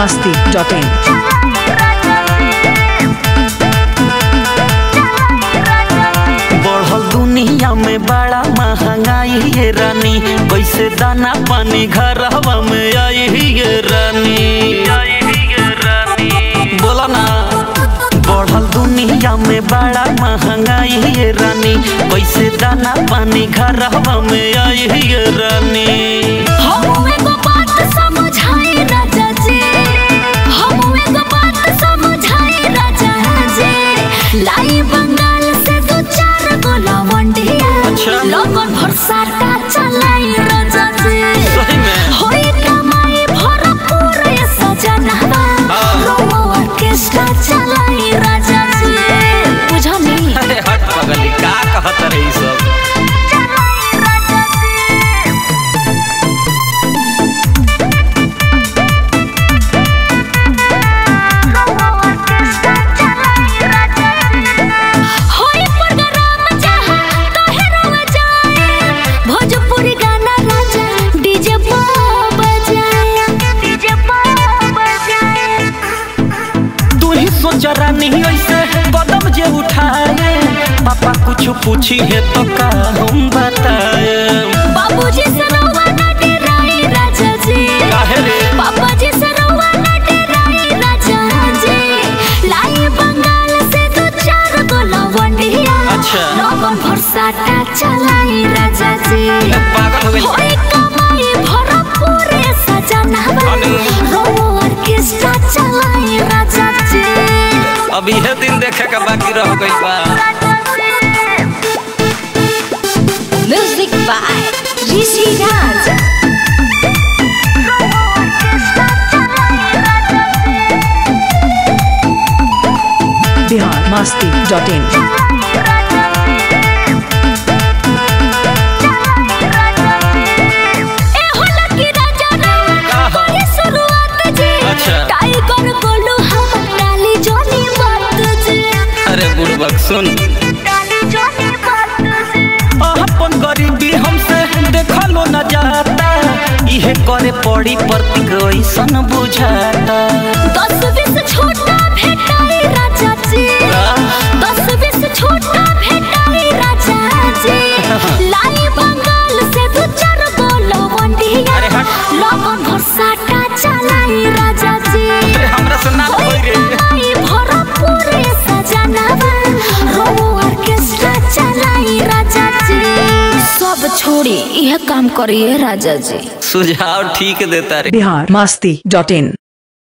biharmasti.in। बढ़ल दुनिया में बड़ा महंगाई है रानी, कैसे दाना पानी घरवा में आई है रानी। बोला ना, बढ़ल दुनिया में बड़ा महंगाई है रानी, कैसे दाना पानी घरवा में आई है रानी। लाई बंगाल से दो चार गोला वंडिया, लगन भरसाटा चलाई राजा जी। होई कमाई भरपूर ये सजनवा, रोमो ऑर्केस्ट्रा चलाई राजा जी। बुझनी अरे हट पगली, का कहत रही सब। जरा नहीं ऐसे कदम जे उठाए, पापा कुछ पूछी है तो का हम बताए। बाबूजी से रवा ना डराई राजा जी, पापा जी से रवा ना डराई राजा जी। लाई बंगाल से दो चार गोला वंडिया, लगन भरसाटा चलाई राजा जी। पागल हो गई। होई कमाई भरपूर ये सजनवा, रोमो ऑर्केस्ट्रा चलाई राजा जी। अब यह दिन देखे का बाकी रह गई बा। Music by Rishi Raj. biharmasti.in। सुन अपन गरीबी हमसे देखलो न जाता, इहे करे पड़ी प्रतीक ऐसन बुझाता। 10-20 छोटा भेटाई राजा जी, 10-20 छोटा भेटाई राजा जी। लाई बंगाल से दो चार गोला वंडिया, लगन भरसाटा चलाई राजा जी। हमरा से ना होई रे, भरपूर सजनवा, रोमो ऑर्केस्ट्रा चलाई राजा जी। सब छोड़ी यह काम करिए राजा जी। सुझाव ठीक देता रे। biharmasti.in।